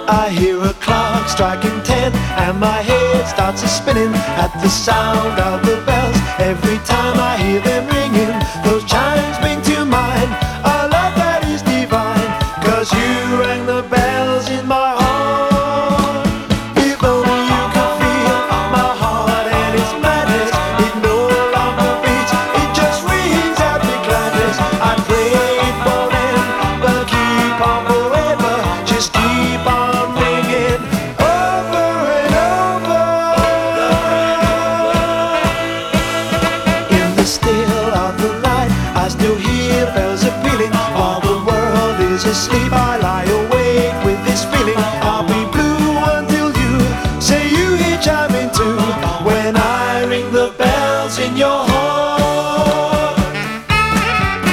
I hear a clock striking 10, and my head starts a-spinning at the sound of the bells. Every time I hear them ringing, those chimes bring to mind a love that is divine. 'Cause you rang the bells in my heart. If only you could feel my heart and its madness. It no longer beats, it just rings out with gladness. I pray it won't end, but keep on forever. Just keep on ringing over and over. In the still of the night, I still hear bells a-pealing. While the world is asleep, I lie